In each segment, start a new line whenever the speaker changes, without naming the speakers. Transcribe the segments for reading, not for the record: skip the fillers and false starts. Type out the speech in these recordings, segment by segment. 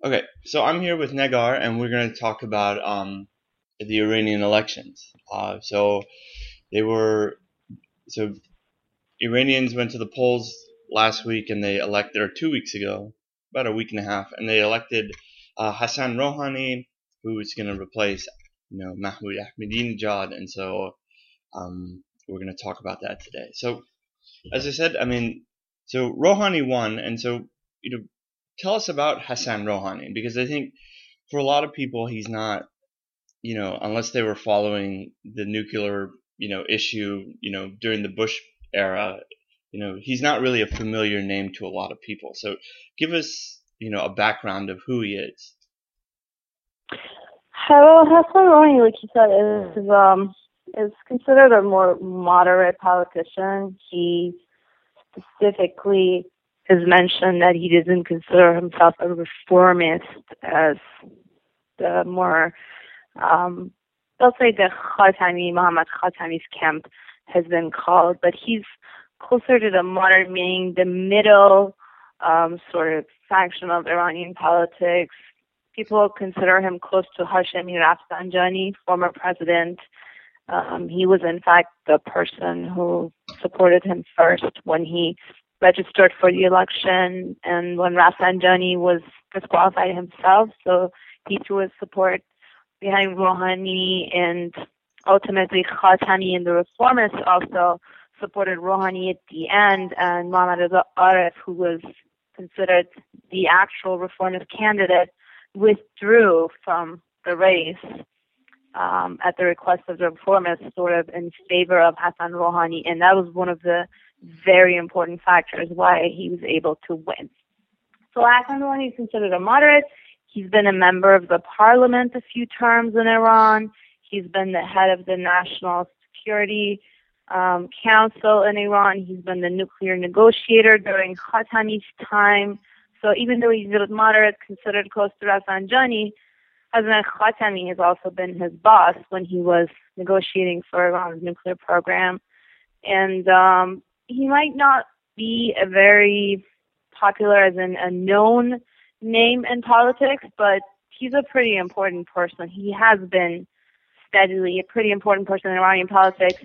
Okay, so I'm here with Negar, and we're going to talk about the Iranian elections. They were so Iranians went to the polls last week, and they elected, or 2 weeks ago, about a week and a half, and they elected Hassan Rouhani, who is going to replace Mahmoud Ahmadinejad, and we're going to talk about that today. So as I said, so Rouhani won, and tell us about Hassan Rouhani, because I think for a lot of people he's not, unless they were following the nuclear, issue, during the Bush era, he's not really a familiar name to a lot of people. So give us, a background of who he is.
Well, Hassan Rouhani, like you said, is considered a more moderate politician. He specifically has mentioned that he doesn't consider himself a reformist, as the more, they'll say the Khatami, Mohammad Khatami's camp has been called, but he's closer to the moderate, meaning the middle sort of faction of Iranian politics. People consider him close to Hashemi Rafsanjani, former president. He was, in fact, the person who supported him first when he registered for the election, and when Rafsanjani was disqualified himself, so he threw his support behind Rouhani, and ultimately Khatami and the reformists also supported Rouhani at the end, and Mohammad Reza Aref, who was considered the actual reformist candidate, withdrew from the race at the request of the reformists, sort of in favor of Hassan Rouhani, and that was one of the very important factors why he was able to win. So Hassan Rouhani is considered a moderate. He's been a member of the parliament a few terms in Iran. He's been the head of the National Security Council in Iran. He's been the nuclear negotiator during Khatami's time. So even though he's a moderate, considered close to Rafsanjani, Hassan Khatami has also been his boss when he was negotiating for Iran's nuclear program. And he might not be a very popular, as in a known name in politics, but he's a pretty important person. He has been steadily a pretty important person in Iranian politics.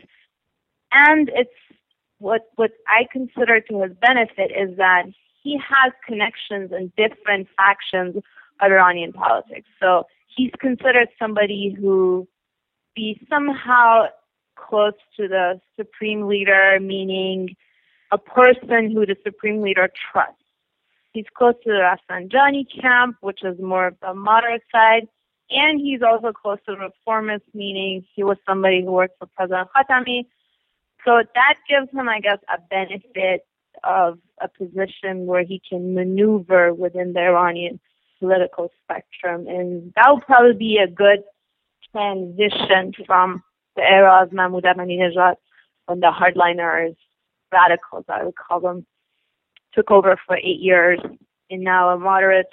And it's what I consider to his benefit is that he has connections in different factions of Iranian politics. So he's considered somebody who be somehow close to the supreme leader, meaning a person who the supreme leader trusts. He's close to the Rafsanjani camp, which is more of the moderate side, and he's also close to the reformists, meaning he was somebody who worked for President Khatami. So that gives him, I guess, a benefit of a position where he can maneuver within the Iranian political spectrum, and that will probably be a good transition from the era of Mahmoud Ahmadinejad, when the hardliners, radicals, I would call them, took over for 8 years, and now a moderate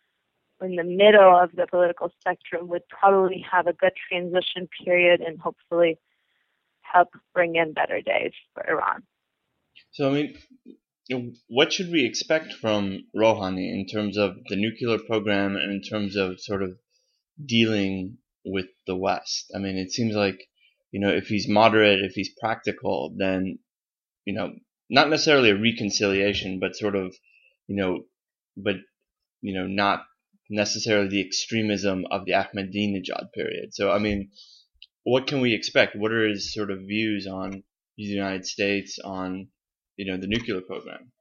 in the middle of the political spectrum would probably have a good transition period and hopefully help bring in better days for Iran.
So, what should we expect from Rouhani in terms of the nuclear program and in terms of sort of dealing with the West? It seems like, if he's moderate, if he's practical, then, not necessarily a reconciliation, but sort of, not necessarily the extremism of the Ahmadinejad period. So, what can we expect? What are his sort of views on the United States, on, the nuclear program?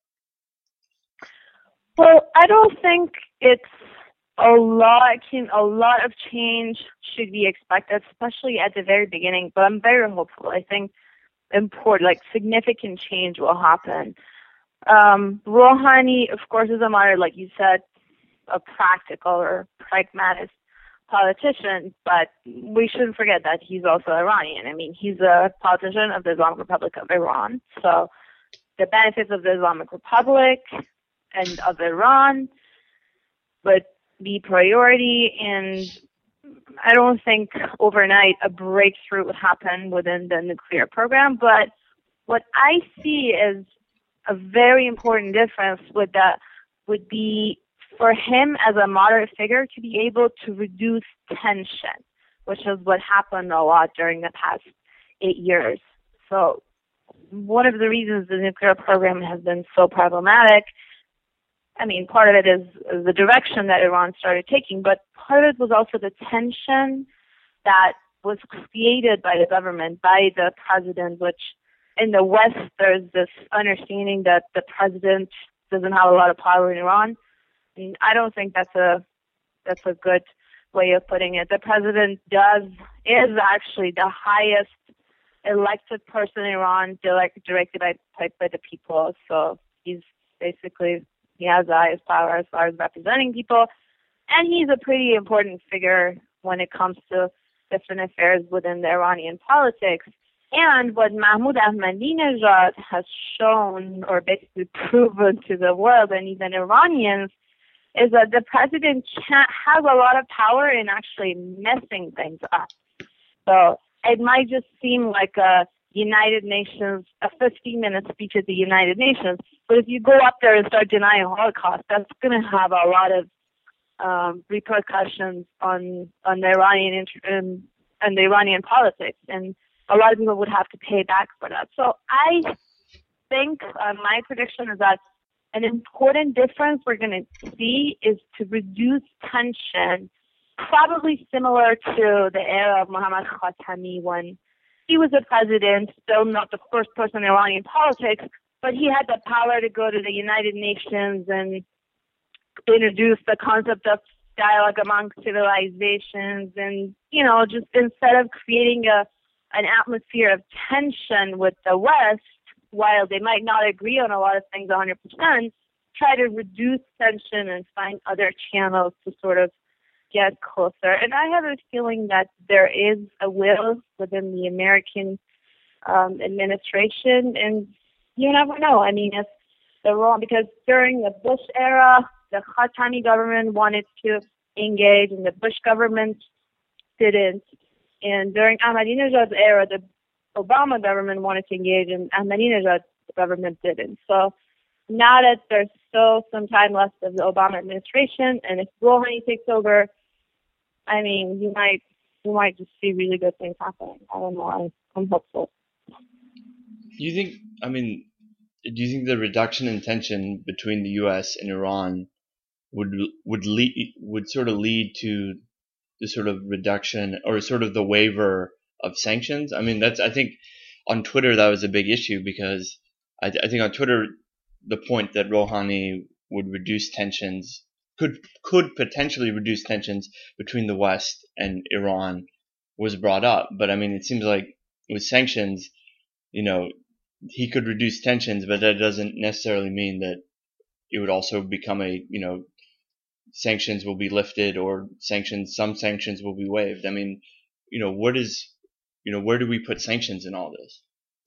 Well, I don't think it's a lot of change should be expected, especially at the very beginning, but I'm very hopeful. I think significant change will happen. Rouhani, of course, is a moderate, like you said, a practical or pragmatic politician, but we shouldn't forget that he's also Iranian. He's a politician of the Islamic Republic of Iran. So the benefits of the Islamic Republic and of Iran would be priority, and I don't think overnight a breakthrough would happen within the nuclear program. But what I see is a very important difference would be for him as a moderate figure to be able to reduce tension, which is what happened a lot during the past 8 years. So one of the reasons the nuclear program has been so problematic, I mean, part of it is the direction that Iran started taking, but part of it was also the tension that was created by the government, by the president, which in the West there's this understanding that the president doesn't have a lot of power in Iran. I mean, I don't think that's a good way of putting it. The president is actually the highest elected person in Iran, directed by the people. So he has the highest power as far as representing people, and he's a pretty important figure when it comes to different affairs within the Iranian politics. And what Mahmoud Ahmadinejad has shown, or basically proven to the world and even Iranians, is that the president has a lot of power in actually messing things up. So it might just seem like a 15-minute speech at the United Nations, but if you go up there and start denying Holocaust, that's going to have a lot of repercussions on the Iranian politics, and a lot of people would have to pay back for that. So I think my prediction is that an important difference we're going to see is to reduce tension, probably similar to the era of Mohammad Khatami when he was the president, still not the first person in Iranian politics, but he had the power to go to the United Nations and introduce the concept of dialogue among civilizations, and, you know, just instead of creating an atmosphere of tension with the West, while they might not agree on a lot of things 100%, try to reduce tension and find other channels to sort of get closer. And I have a feeling that there is a will within the American administration, and you never know. I mean, if they're wrong, because during the Bush era, the Khatami government wanted to engage, and the Bush government didn't. And during Ahmadinejad's era, the Obama government wanted to engage, and Ahmadinejad's government didn't. So now that there's still some time left of the Obama administration, and if Rouhani takes over, I mean, you might just see really good things happening. I don't know. I'm hopeful.
Do you think the reduction in tension between the U.S. and Iran would sort of lead to the sort of reduction or sort of the waiver of sanctions? I mean, I think on Twitter that was a big issue, because I think on Twitter the point that Rouhani would reduce tensions, could potentially reduce tensions between the West and Iran, was brought up. But I mean, it seems like with sanctions, you know, he could reduce tensions, but that doesn't necessarily mean that it would also become sanctions will be lifted, or some sanctions will be waived. I mean, where do we put sanctions in all this?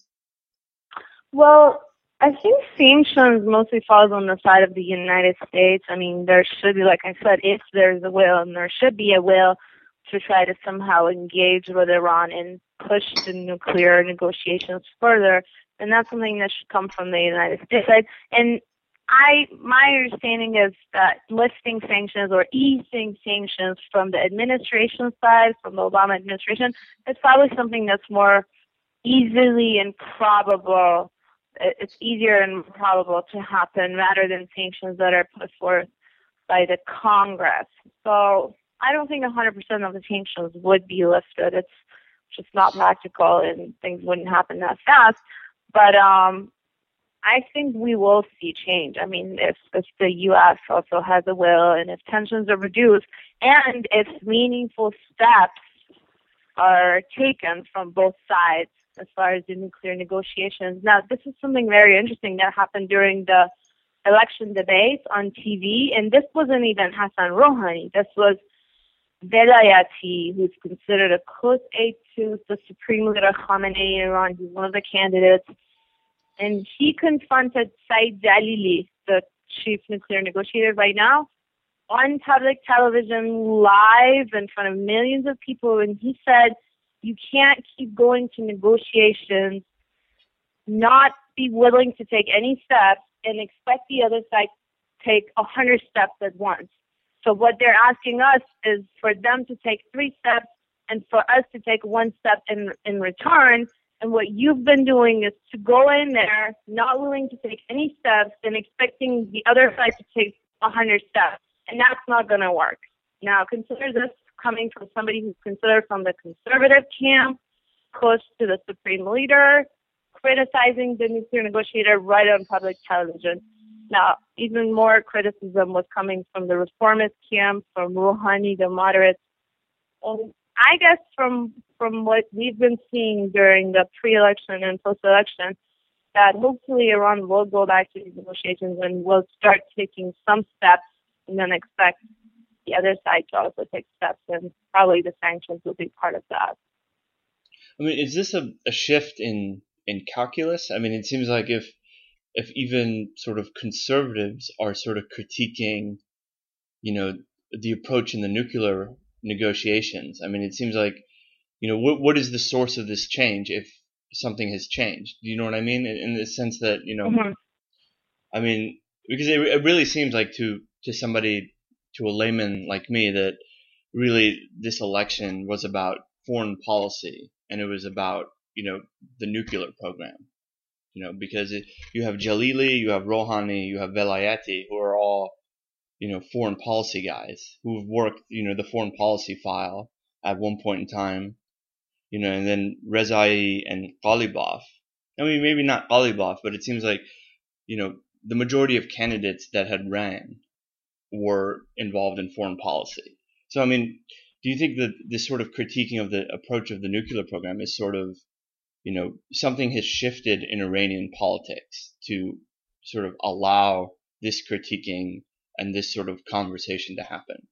Well, I think sanctions mostly falls on the side of the United States. I mean, there should be, like I said, if there's a will, and there should be a will to try to somehow engage with Iran and push the nuclear negotiations further, and that's something that should come from the United States. And my understanding is that lifting sanctions or easing sanctions from the administration side, from the Obama administration, is probably something that's more easily and probable. It's easier and probable to happen rather than sanctions that are put forth by the Congress. So I don't think 100% of the sanctions would be lifted. It's just not practical, and things wouldn't happen that fast. But I think we will see change. I mean, if the U.S. also has a will, and if tensions are reduced, and if meaningful steps are taken from both sides as far as the nuclear negotiations. Now, this is something very interesting that happened during the election debates on TV, and this wasn't even Hassan Rouhani. This was Velayati, who's considered a close aide to the Supreme Leader Khamenei in Iran. He's one of the candidates. And he confronted Saeed Jalili, the chief nuclear negotiator right now, on public television, live in front of millions of people. And he said, you can't keep going to negotiations, not be willing to take any steps, and expect the other side take 100 steps at once. So what they're asking us is for them to take 3 steps and for us to take 1 step in return. And what you've been doing is to go in there, not willing to take any steps and expecting the other side to take 100 steps. And that's not going to work. Now, consider this coming from somebody who's considered from the conservative camp, close to the supreme leader, criticizing the nuclear negotiator right on public television. Now, even more criticism was coming from the reformist camp, from Rouhani, the moderates. And I guess from what we've been seeing during the pre-election and post-election, that hopefully Iran will go back to these negotiations and will start taking some steps and then expect the other side to also take steps, and probably the sanctions will be part of that.
I mean, is this a shift in calculus? I mean, it seems like if even sort of conservatives are sort of critiquing, the approach in the nuclear negotiations, I mean, it seems like, what is the source of this change if something has changed? Do you know what I mean? In the sense that,
Mm-hmm.
I mean, because it really seems like to somebody, to a layman like me, that really this election was about foreign policy and it was about, the nuclear program. Because you have Jalili, you have Rouhani, you have Velayati, who are all, foreign policy guys who've worked, the foreign policy file at one point in time, and then Rezai and Ghalibaf. I mean, maybe not Ghalibaf, but it seems like, the majority of candidates that had ran were involved in foreign policy. So, I mean, do you think that this sort of critiquing of the approach of the nuclear program is sort of, something has shifted in Iranian politics to sort of allow this critiquing and this sort of conversation to happen?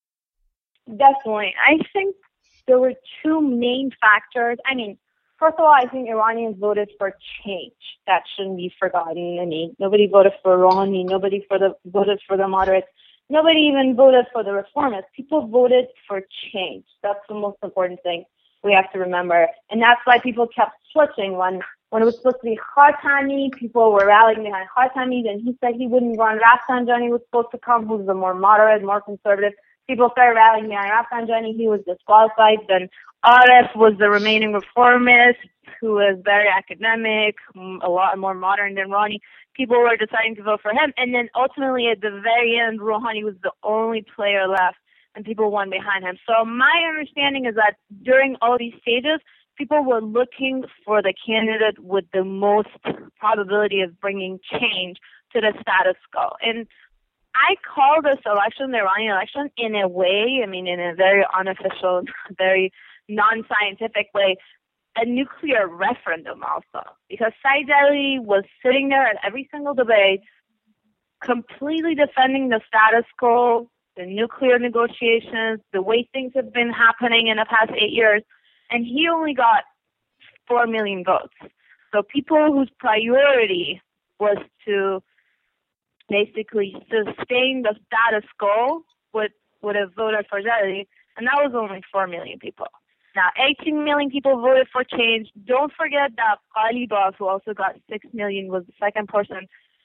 Definitely. I think there were 2 main factors. I mean, first of all, I think Iranians voted for change. That shouldn't be forgotten. I mean, nobody voted for Rouhani, nobody voted for the moderates, nobody even voted for the reformists. People voted for change. That's the most important thing we have to remember. And that's why people kept switching. When it was supposed to be Khatami, people were rallying behind Khatami. Then he said he wouldn't run. Rafsanjani was supposed to come, who's the more moderate, more conservative. People started rallying behind Rafsanjani. He was disqualified. Then Aref was the remaining reformist, who was very academic, a lot more modern than Rouhani. People were deciding to vote for him. And then ultimately, at the very end, Rouhani was the only player left, and people won behind him. So my understanding is that during all these stages, people were looking for the candidate with the most probability of bringing change to the status quo. And I call this election, the Iranian election, in a way, I mean, in a very unofficial, very non-scientific way, a nuclear referendum also. Because Saeed Ali was sitting there at every single debate, completely defending the status quo, the nuclear negotiations, the way things have been happening in the past 8 years, and he only got 4 million votes. So people whose priority was to basically sustain the status quo would have voted for Jalili, and that was only 4 million people. Now, 18 million people voted for change. Don't forget that Ghalibaf, who also got 6 million, was the second person,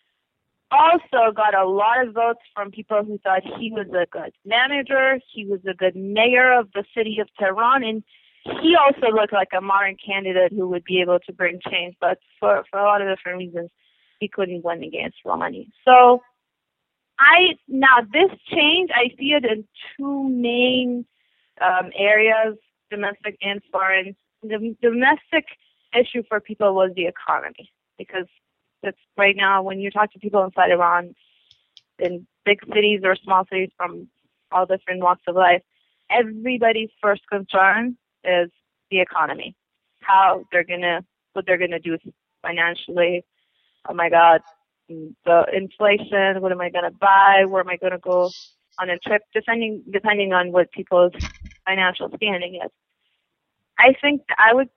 also got a lot of votes from people who thought he was a good manager, he was a good mayor of the city of Tehran, and he also looked like a modern candidate who would be able to bring change, but for a lot of different reasons, he couldn't win against Rouhani. So now this change, I see it in 2 main areas, domestic and foreign. The domestic issue for people was the economy, because it's right now when you talk to people inside Iran, in big cities or small cities from all different walks of life, everybody's first concern is the economy, what they're gonna do financially. Oh my God, the inflation. What am I gonna buy? Where am I gonna go on a trip? Depending on what people's financial standing is. I think I would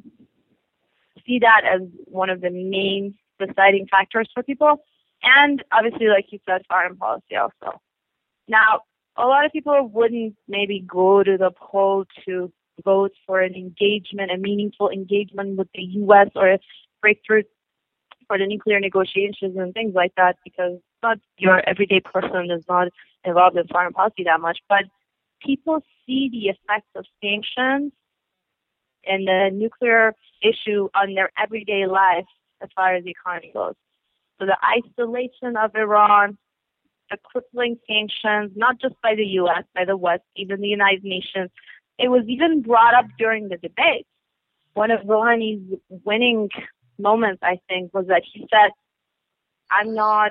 see that as one of the main deciding factors for people, and obviously, like you said, foreign policy also. Now, a lot of people wouldn't maybe go to the poll to vote for an engagement, a meaningful engagement with the U.S. or a breakthrough for the nuclear negotiations and things like that, because not your everyday person is not involved in foreign policy that much, but people see the effects of sanctions and the nuclear issue on their everyday life as far as the economy goes. So the isolation of Iran, the crippling sanctions, not just by the U.S., by the West, even the United Nations. It was even brought up during the debate. One of Rouhani's winning moments, I think, was that he said, I'm not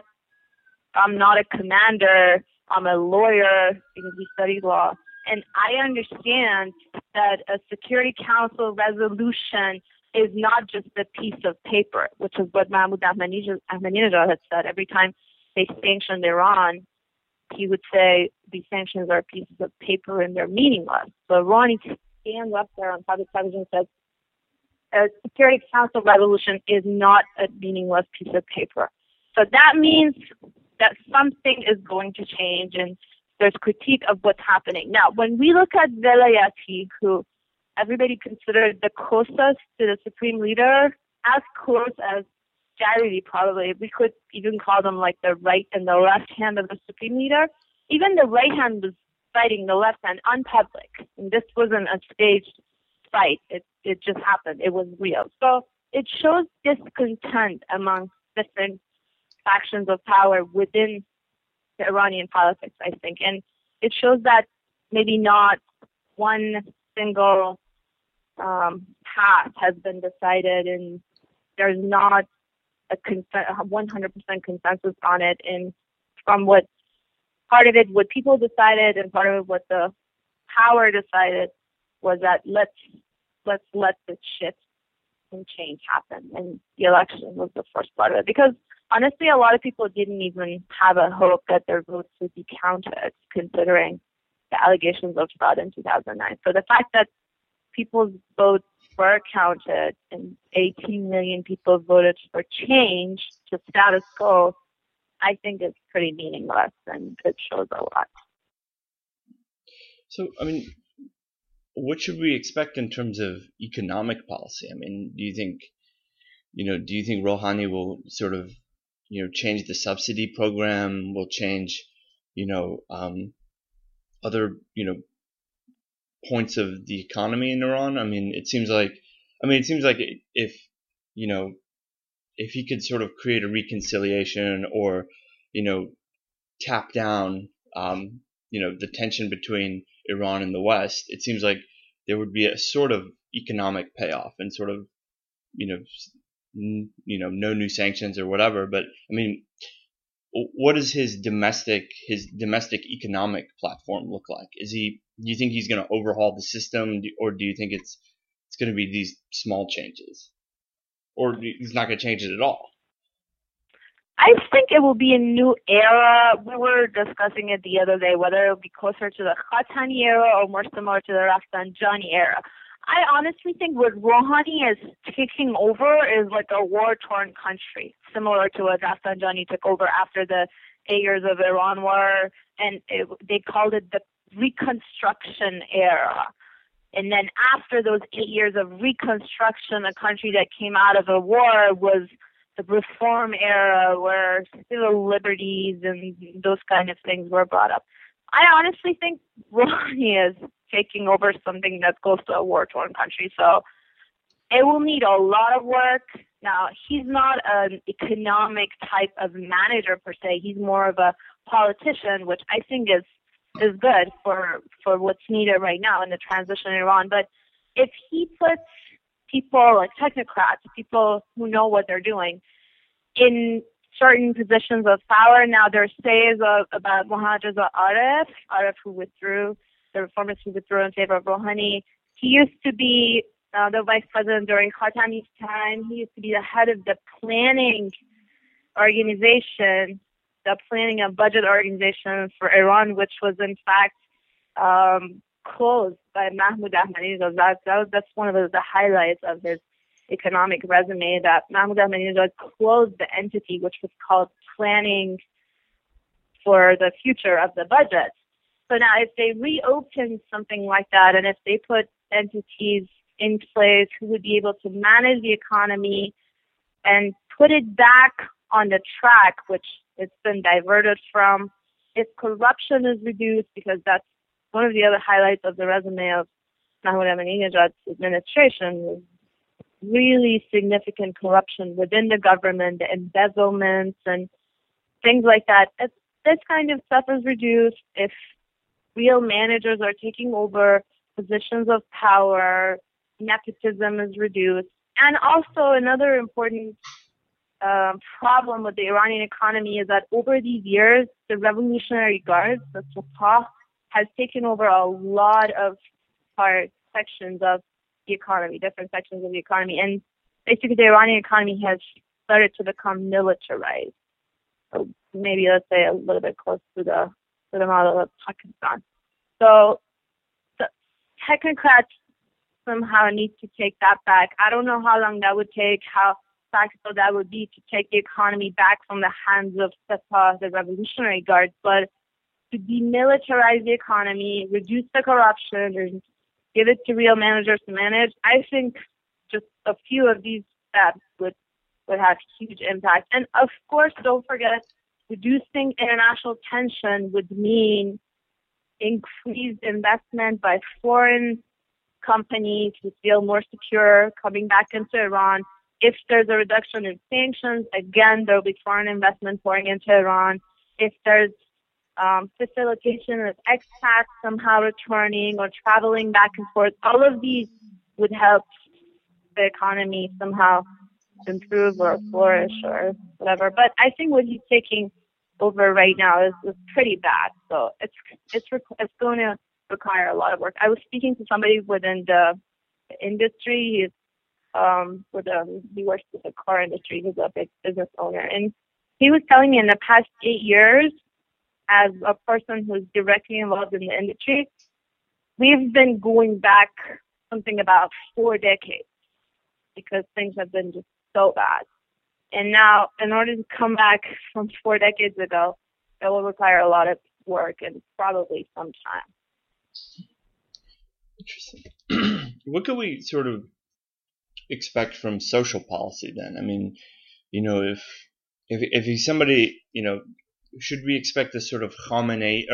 a commander, I'm a lawyer, because he studied law. And I understand that a Security Council resolution is not just a piece of paper, which is what Mahmoud Ahmadinejad had said. Every time they sanctioned Iran, he would say these sanctions are pieces of paper and they're meaningless. So Rouhani stands up there on public television and says, a Security Council resolution is not a meaningless piece of paper. So that means that something is going to change, and there's critique of what's happening. Now, when we look at Velayati, who everybody considered the closest to the supreme leader, as close as Jariri probably, we could even call them like the right and the left hand of the supreme leader. Even the right hand was fighting the left hand on public. And this wasn't a staged fight. It just happened. It was real. So it shows discontent among different factions of power within the Iranian politics, I think. And it shows that maybe not one single path has been decided, and there's not a 100% consensus on it. And from what part of it, what people decided, and part of it, what the power decided, was that let's let this shift and change happen. And the election was the first part of it, because honestly, a lot of people didn't even have a hope that their votes would be counted, considering the allegations of fraud in 2009. So the fact that people's votes were counted and 18 million people voted for change to status quo, I think is pretty meaningless, and it shows a lot.
So, I mean, what should we expect in terms of economic policy? I mean, do you think Rouhani will sort of, change the subsidy program, will change, other, points of the economy in Iran? I mean, it seems like if, if he could sort of create a reconciliation or, tap down, the tension between Iran and the West, it seems like there would be a sort of economic payoff and sort of, no new sanctions or whatever. But I mean, what does his domestic economic platform look like? Do you think he's going to overhaul the system, or do you think it's going to be these small changes, or he's not going to change it at all?
I think it will be a new era. We were discussing it the other day, whether it will be closer to the Khatani era or more similar to the Rafsanjani era. I honestly think what Rouhani is taking over is like a war-torn country, similar to what Rafsanjani took over after the 8 years of Iran war, and they called it the Reconstruction era. And then after those 8 years of reconstruction, a country that came out of a war was the Reform era, where civil liberties and those kind of things were brought up. I honestly think Rouhani is taking over something that's close to a war-torn country. So it will need a lot of work. Now, he's not an economic type of manager per se. He's more of a politician, which I think is good for what's needed right now in the transition in Iran. But if he puts people like technocrats, people who know what they're doing, in certain positions of power. Now, there's says about Mohammad Arif who withdrew, the reformers who withdrew in favor of Rouhani. He used to be the vice president during Khatami's time. He used to be the head of the planning organization, the planning and budget organization for Iran, which was in fact closed by Mahmoud Ahmadinejad. That's one of the highlights of his economic resume, that Mahmoud Ahmadinejad closed the entity which was called Planning for the Future of the Budget. So now if they reopen something like that, and if they put entities in place who would be able to manage the economy and put it back on the track, which it's been diverted from. If corruption is reduced, because that's one of the other highlights of the resume of Mahmoud Ahmadinejad's administration, was really significant corruption within the government, the embezzlements and things like that. If this kind of stuff is reduced, if real managers are taking over positions of power, nepotism is reduced. And also another important problem with the Iranian economy is that over these years, the Revolutionary Guards, the Sepah, has taken over a lot of sections of the economy, different sections of the economy. And basically the Iranian economy has started to become militarized. So maybe let's say a little bit close to the model of Pakistan. So the technocrats somehow need to take that back. I don't know how long that would take, how practical that would be to take the economy back from the hands of Sepah, the Revolutionary Guards, but to demilitarize the economy, reduce the corruption, and give it to real managers to manage, I think just a few of these steps would have huge impact. And of course, don't forget, reducing international tension would mean increased investment by foreign companies who feel more secure coming back into Iran. If there's a reduction in sanctions, again, there will be foreign investment pouring into Iran. If there's facilitation of expats somehow returning or traveling back and forth, all of these would help the economy somehow improve or flourish or whatever. But I think what he's taking over right now is pretty bad. So it's going to require a lot of work. I was speaking to somebody within the industry. He works with the car industry. He's a big business owner, and he was telling me in the past 8 years, as a person who's directly involved in the industry, we've been going back something about 4 decades because things have been just so bad. And now, in order to come back from 4 decades ago, it will require a lot of work and probably some time.
Interesting. What could we sort of expect from social policy then? I mean, if he's somebody, should we expect this sort of Khatami,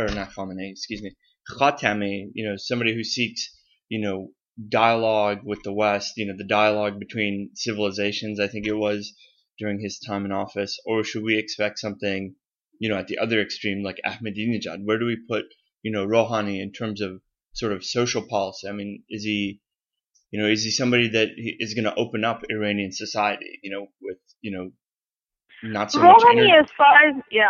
somebody who seeks, dialogue with the West, the dialogue between civilizations, I think it was, during his time in office? Or should we expect something, at the other extreme, like Ahmadinejad? Where do we put, Rouhani in terms of sort of social policy? I mean, is he somebody that is going to open up Iranian society, with, not so much
Rouhani, as far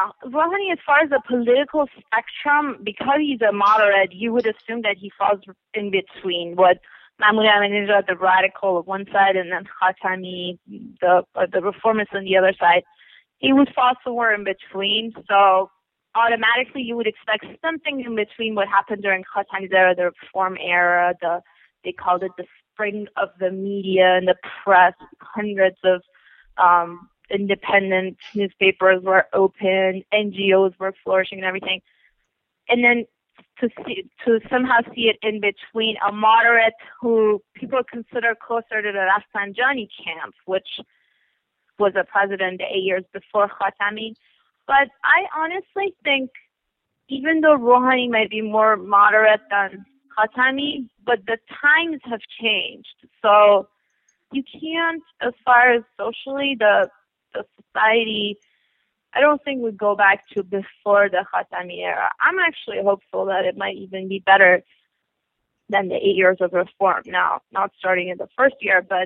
as the political spectrum, because he's a moderate, you would assume that he falls in between what Mahmoud Ahmadinejad, the radical, of one side, and then Khatami, the reformist, on the other side. He would fall somewhere in between. So automatically, you would expect something in between what happened during Khatami's era, the reform era. They called it the spring of the media and the press. Hundreds of independent newspapers were open, NGOs were flourishing and everything. And then to somehow see it in between, a moderate who people consider closer to the Rafsanjani camp, which was a president 8 years before Khatami. But I honestly think, even though Rouhani might be more moderate than Khatami, but the times have changed. So you can't, as far as socially, the society, I don't think we go back to before the Khatami era. I'm actually hopeful that it might even be better than the 8 years of reform. Now, not starting in the first year, but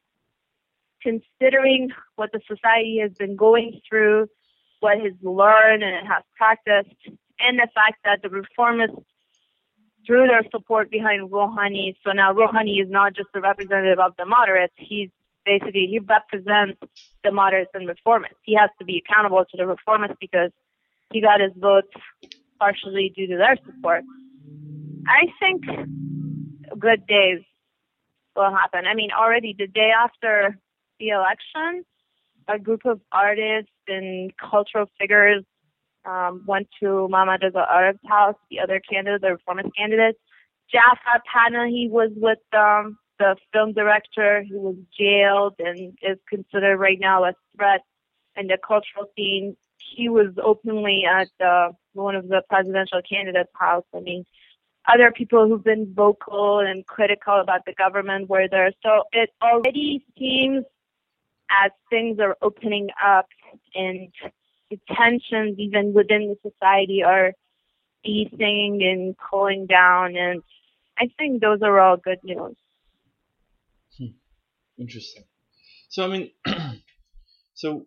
considering what the society has been going through, what has learned and it has practiced, and the fact that the reformists threw their support behind Rouhani. So now Rouhani is not just a representative of the moderates. He represents the moderates and reformists. He has to be accountable to the reformists because he got his votes partially due to their support. I think good days will happen. I mean, already the day after the election, a group of artists and cultural figures went to Mohammad Reza Arab's house, the other candidate, the reformist candidate. Jafar Panahi was with the film director who was jailed and is considered right now a threat in the cultural scene. he was openly at one of the presidential candidates' house. I mean, other people who've been vocal and critical about the government were there. So it already seems as things are opening up and the tensions even within the society are easing and cooling down, and I think those are all good news.
Interesting. So I mean, so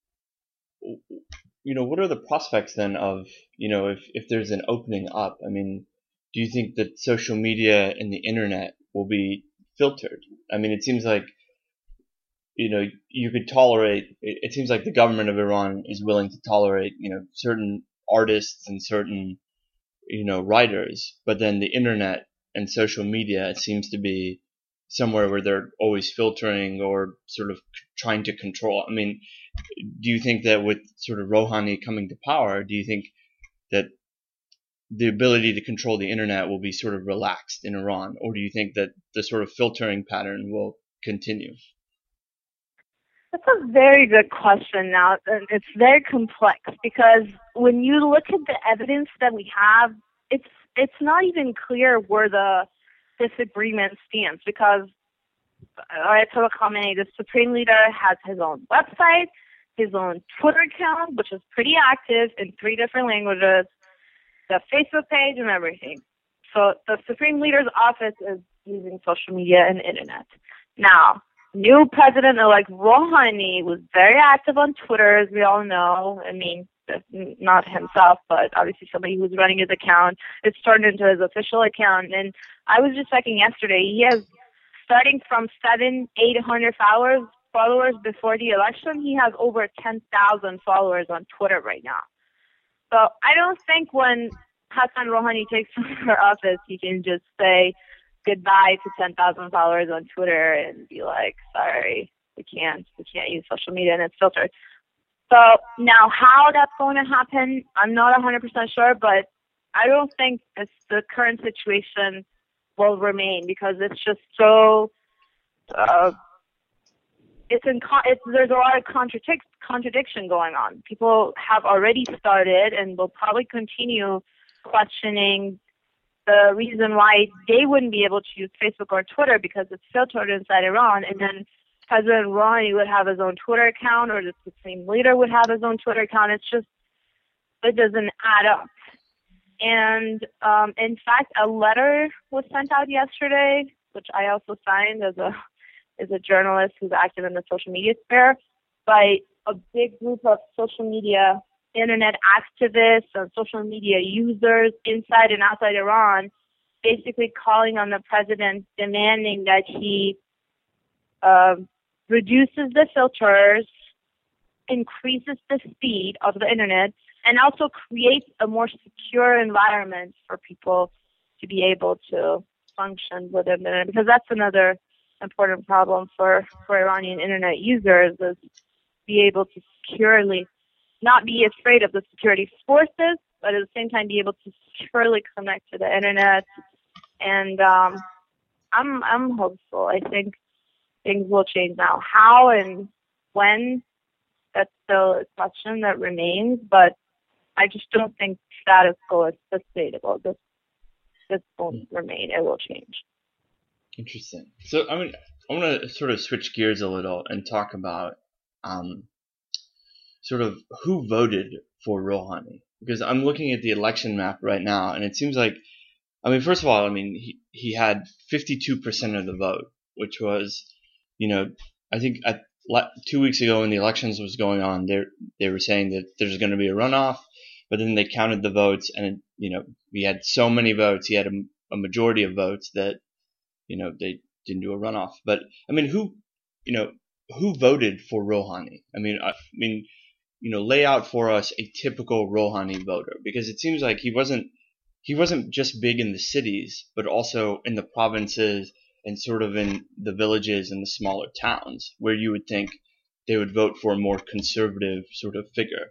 what are the prospects then of if there's an opening up? I mean, do you think that social media and the internet will be filtered? I mean, it seems like you could tolerate. It seems like the government of Iran is willing to tolerate certain artists and certain writers, but then the internet and social media, it seems to be somewhere where they're always filtering or sort of trying to control. I mean, do you think that with sort of Rouhani coming to power, do you think that the ability to control the internet will be sort of relaxed in Iran, or do you think that the sort of filtering pattern will continue?
That's a very good question now, and it's very complex because when you look at the evidence that we have, it's not even clear where the disagreement stands because Ayatollah Khamenei, the supreme leader, has his own website, his own Twitter account, which is pretty active in 3 different languages, the Facebook page and everything. So the supreme leader's office is using social media and internet. Now, new president-elect Rouhani was very active on Twitter, as we all know. I mean, not himself, but obviously somebody who was running his account. It's turned into his official account. And I was just checking yesterday, he has, starting from 800 followers before the election, he has over 10,000 followers on Twitter right now. So I don't think when Hassan Rouhani takes over office, he can just say goodbye to 10,000 followers on Twitter and be like, sorry, we can't use social media and it's filtered. So now how that's going to happen, I'm not 100% sure, but I don't think the current situation will remain because it's just so, there's a lot of contradiction going on. People have already started and will probably continue questioning the reason why they wouldn't be able to use Facebook or Twitter because it's filtered inside Iran, and then President Rouhani would have his own Twitter account or the supreme leader would have his own Twitter account. It's just, it doesn't add up. And in fact, a letter was sent out yesterday, which I also signed as a journalist who's active in the social media sphere, by a big group of social media internet activists and social media users inside and outside Iran, basically calling on the president, demanding that he reduces the filters, increases the speed of the internet, and also creates a more secure environment for people to be able to function within the internet. Because that's another important problem for Iranian internet users, is be able to securely, not be afraid of the security forces, but at the same time be able to securely connect to the internet. And I'm hopeful. I think things will change now. How and when, that's still a question that remains, but I just don't think status quo is sustainable. This won't remain. It will change.
Interesting. So, I mean, I want to sort of switch gears a little and talk about sort of who voted for Rouhani. Because I'm looking at the election map right now, and it seems like, I mean, first of all, I mean, he had 52% of the vote, which was, I think 2 weeks ago when the elections was going on, they were saying that there's going to be a runoff, but then they counted the votes, and he had so many votes, he had a majority of votes that they didn't do a runoff. But I mean, who voted for Rouhani? I mean, lay out for us a typical Rouhani voter, because it seems like he wasn't just big in the cities, but also in the provinces and sort of in the villages and the smaller towns where you would think they would vote for a more conservative sort of figure.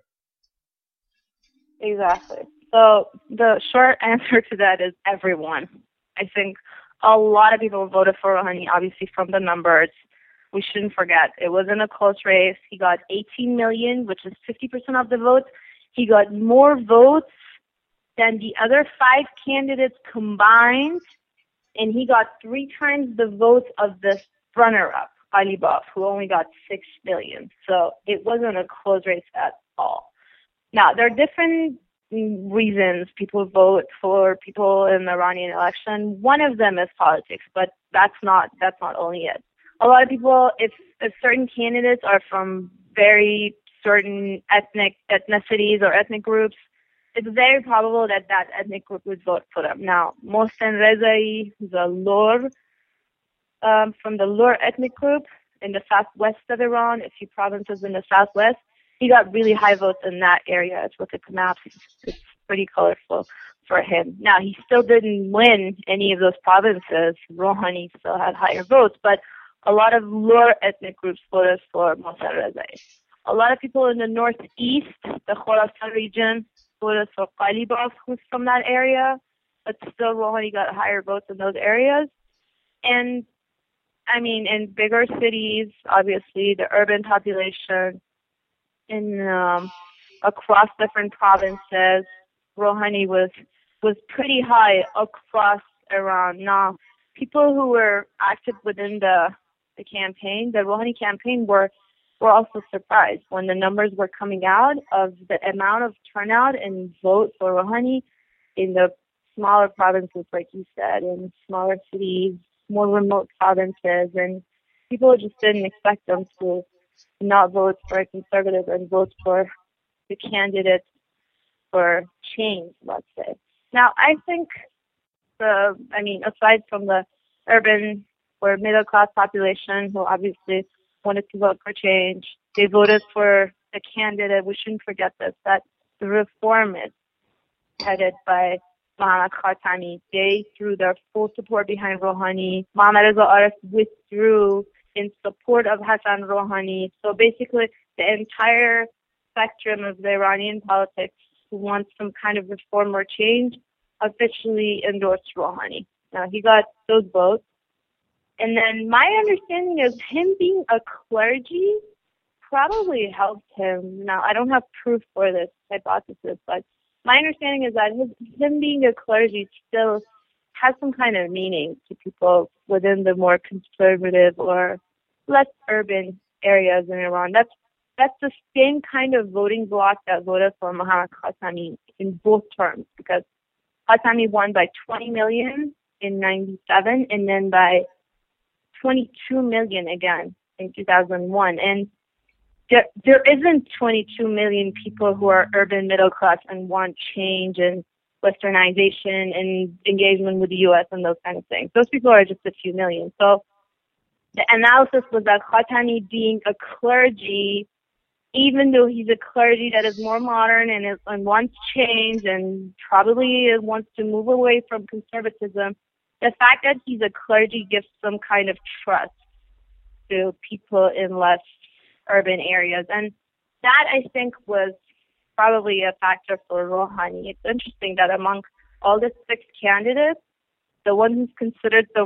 Exactly. So the short answer to that is everyone. I think a lot of people voted for Rouhani, obviously from the numbers. we shouldn't forget, it wasn't a close race. He got 18 million, which is 50% of the votes. He got more votes than the other 5 candidates combined, and he got 3 times the votes of the runner-up, Ghalibaf, who only got 6 million. So it wasn't a close race at all. Now, there are different reasons people vote for people in the Iranian election. One of them is politics, but that's not only it. A lot of people, if certain candidates are from very certain ethnicities or ethnic groups, it's very probable that that ethnic group would vote for them. Now, Mohsen Rezai, the Lur, from the Lur ethnic group in the southwest of Iran, a few provinces in the southwest, he got really high votes in that area. If you look at the maps, it's pretty colorful for him. Now, he still didn't win any of those provinces. Rouhani still had higher votes, but a lot of Lur ethnic groups voted for Mohsen Rezai. A lot of people in the northeast, the Khorasan region, voted for Ghalibaf, who's from that area, but still Rouhani got higher votes in those areas. And, I mean, in bigger cities, obviously, the urban population, in across different provinces, Rouhani was pretty high across Iran. Now, people who were active within the campaign, the Rouhani campaign, were also surprised when the numbers were coming out of the amount of turnout and vote for Rouhani in the smaller provinces, like you said, in smaller cities, more remote provinces, and people just didn't expect them to not vote for a conservative and vote for the candidate for change, let's say. Now, I think aside from the urban or middle class population who obviously wanted to vote for change, they voted for the candidate. We shouldn't forget this, that the reformist headed by Mohammad Khatami, they threw their full support behind Rouhani. Mohammad Reza Aref withdrew in support of Hassan Rouhani. So basically, the entire spectrum of the Iranian politics who wants some kind of reform or change officially endorsed Rouhani. Now, he got those votes. And then my understanding is him being a clergy probably helped him. Now, I don't have proof for this hypothesis, but my understanding is that him being a clergy still has some kind of meaning to people within the more conservative or less urban areas in Iran. That's the same kind of voting bloc that voted for Mohammad Khatami in both terms, because Khatami won by 20 million in 97 and then by 22 million again in 2001. And there isn't 22 million people who are urban middle class and want change and westernization and engagement with the U.S. and those kind of things. Those people are just a few million. So the analysis was that Khatami being a clergy, even though he's a clergy that is more modern and wants change and probably wants to move away from conservatism, the fact that he's a clergy gives some kind of trust to people in less urban areas. And that, I think, was probably a factor for Rouhani. It's interesting that among all the 6 candidates, the one who's considered the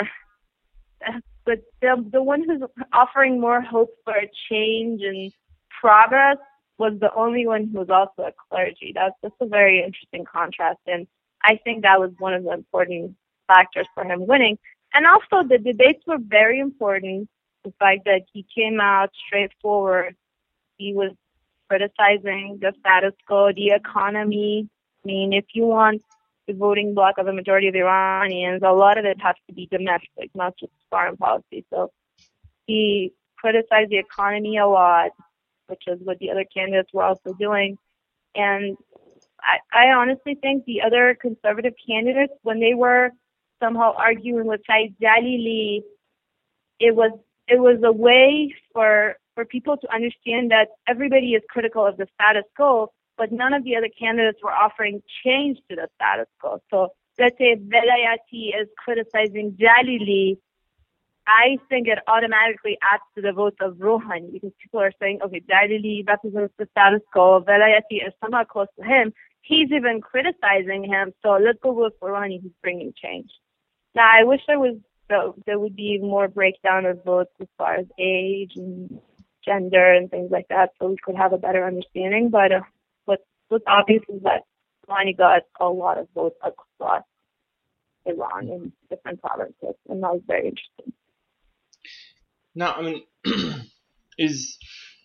one who's offering more hope for a change and progress was the only one who was also a clergy. That's a very interesting contrast, and I think that was one of the important factors for him winning. And also, the debates were very important. The fact that he came out straightforward, he was criticizing the status quo, the economy. I mean, if you want the voting bloc of a majority of Iranians, a lot of it has to be domestic, not just foreign policy. So he criticized the economy a lot, which is what the other candidates were also doing. And I honestly think the other conservative candidates, when they were somehow arguing with Saeed Jalili, it was a way for people to understand that everybody is critical of the status quo, but none of the other candidates were offering change to the status quo. So let's say Velayati is criticizing Jalili, I think it automatically adds to the votes of Rouhani, because people are saying, okay, Jalili represents the status quo, Velayati is somehow close to him, he's even criticizing him, so let's go vote for Rouhani who's bringing change. Now, I wish there was So there would be more breakdown of votes as far as age and gender and things like that, so we could have a better understanding. But what's obvious is that Rouhani got a lot of votes across Iran in different provinces, and that was very interesting.
Now, I mean, is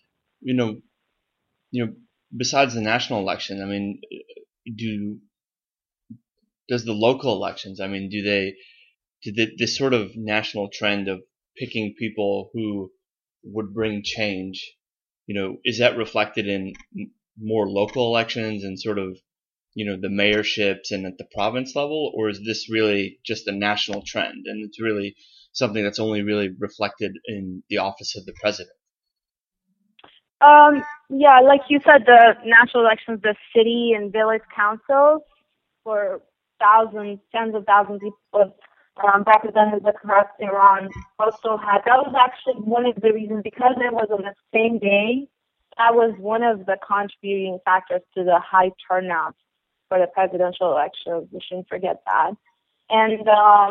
besides the national election, I mean, does the local elections, I mean, this sort of national trend of picking people who would bring change, is that reflected in more local elections and sort of, the mayorships and at the province level, or is this really just a national trend and it's really something that's only really reflected in the office of the president?
Yeah, like you said, the national elections, the city and village councils for thousands, tens of thousands of representatives across Iran also had. That was actually one of the reasons, because it was on the same day. That was one of the contributing factors to the high turnout for the presidential elections. We shouldn't forget that. And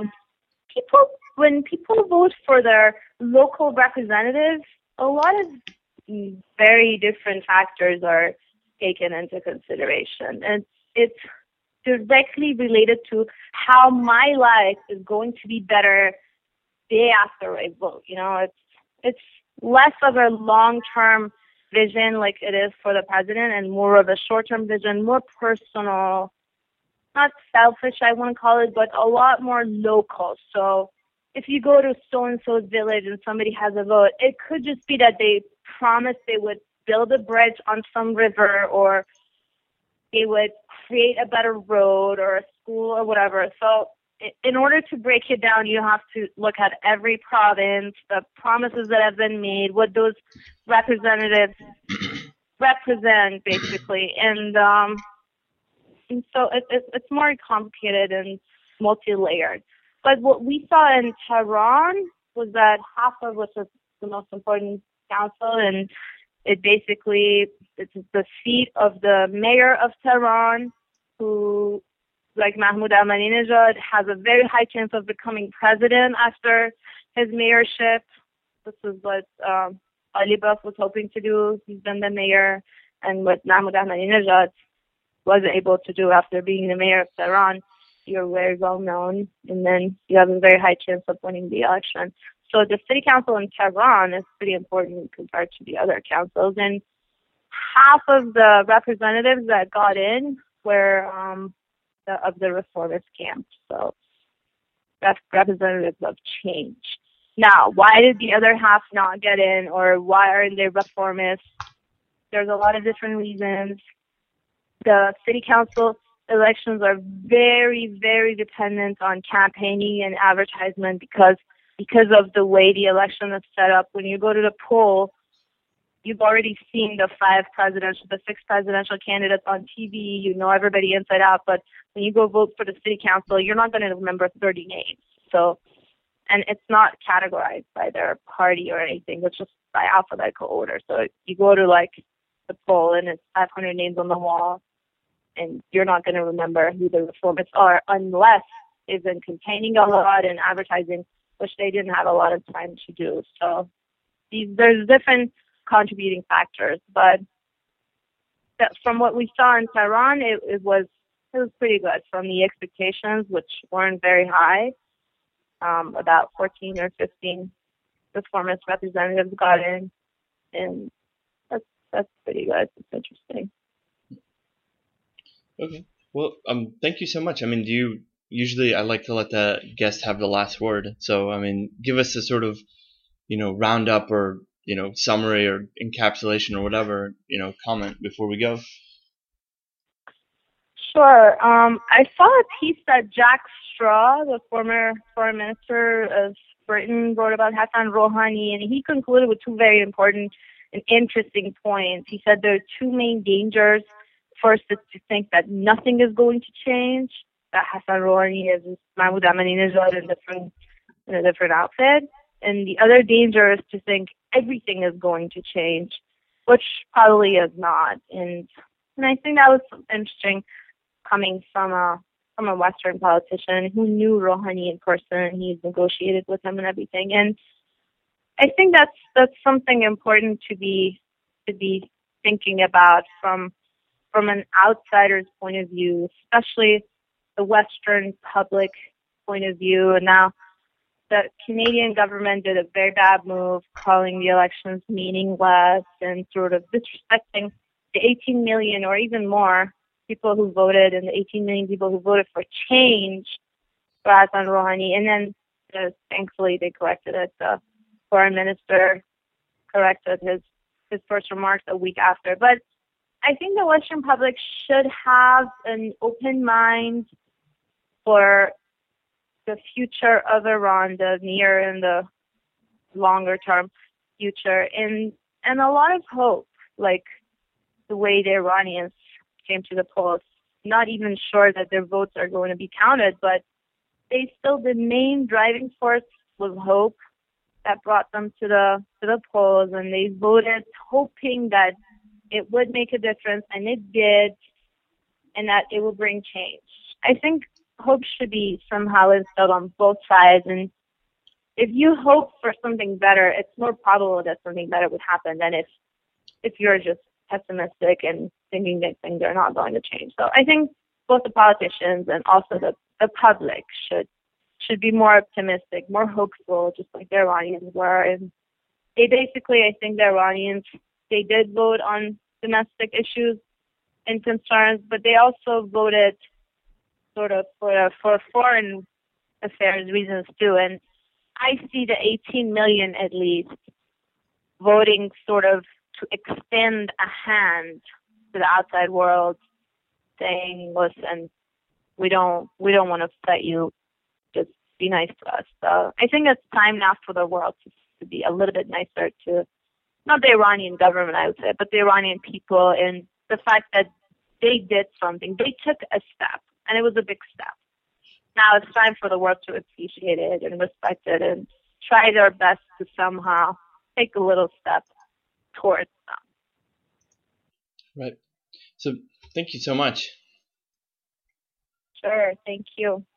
when people vote for their local representatives, a lot of very different factors are taken into consideration, and it's directly related to how my life is going to be better day after I vote. It's less of a long-term vision like it is for the president, and more of a short-term vision, more personal, not selfish, I want to call it, but a lot more local. So if you go to so-and-so's village and somebody has a vote, it could just be that they promised they would build a bridge on some river, or they would create a better road or a school or whatever. So in order to break it down, you have to look at every province, the promises that have been made, what those representatives represent, basically. And so it's more complicated and multi-layered. But what we saw in Tehran was that Haifa, which is the most important council, and it's the seat of the mayor of Tehran, who, like Mahmoud Ahmadinejad, has a very high chance of becoming president after his mayorship. This is what Alibaf was hoping to do. He's been the mayor, and what Mahmoud Ahmadinejad wasn't able to do after being the mayor of Tehran. You're very well known, and then you have a very high chance of winning the election. So the city council in Tehran is pretty important compared to the other councils, and half of the representatives that got in were of the reformist camp. So that's representatives of change. Now, why did the other half not get in, or why aren't they reformists? There's a lot of different reasons. The city council elections are very, very dependent on campaigning and advertisement because of the way the election is set up. When you go to the poll, you've already seen the six presidential candidates on TV. You know everybody inside out. But when you go vote for the city council, you're not going to remember 30 names. So, and it's not categorized by their party or anything. It's just by alphabetical order. So you go to the poll and it's 500 names on the wall, and you're not going to remember who the reformists are unless they've been campaigning a lot and advertising, which they didn't have a lot of time to do. So there's different contributing factors, but from what we saw in Tehran, it was pretty good from the expectations, which weren't very high. About 14 or 15 reformist representatives got in, and that's pretty good. It's interesting.
Okay. Well, thank you so much. I mean, usually I like to let the guest have the last word. So, I mean, give us a sort of, roundup or, summary or encapsulation or whatever, comment before we go.
Sure. I saw a piece that Jack Straw, the former foreign minister of Britain, wrote about Hassan Rouhani, and he concluded with two very important and interesting points. He said there are two main dangers. First is to think that nothing is going to change, that Hassan Rouhani is Mahmoud Ahmadinejad in a different outfit. And the other danger is to think everything is going to change, which probably is not. And I think that was interesting coming from a from a Western politician who knew Rouhani in person. He's negotiated with him and everything. And I think that's something important to be thinking about from an outsider's point of view, especially the Western public point of view. And now the Canadian government did a very bad move, calling the elections meaningless and sort of disrespecting the 18 million or even more people who voted and the 18 million people who voted for change for Hassan Rouhani. And then thankfully they corrected it. The foreign minister corrected his first remarks a week after. But I think the Western public should have an open mind for the future of Iran, the near and the longer term future, and a lot of hope, like the way the Iranians came to the polls, not even sure that their votes are going to be counted, but the main driving force was hope that brought them to the polls, and they voted hoping that it would make a difference, and it did, and that it will bring change. I think hope should be somehow instilled on both sides, and if you hope for something better, it's more probable that something better would happen than if you're just pessimistic and thinking that things are not going to change. So I think both the politicians and also the public should be more optimistic, more hopeful, just like the Iranians were. And they basically, I think the Iranians, they did vote on domestic issues and concerns, but they also voted sort of for foreign affairs reasons too. And I see the 18 million at least voting sort of to extend a hand to the outside world, saying, "Listen, we don't want to upset you. Just be nice to us." So I think it's time now for the world to be a little bit nicer to not the Iranian government, I would say, but the Iranian people, and the fact that they did something. They took a step, and it was a big step. Now it's time for the world to appreciate it and respect it and try their best to somehow take a little step towards them.
Right. So thank you so much.
Sure. Thank you.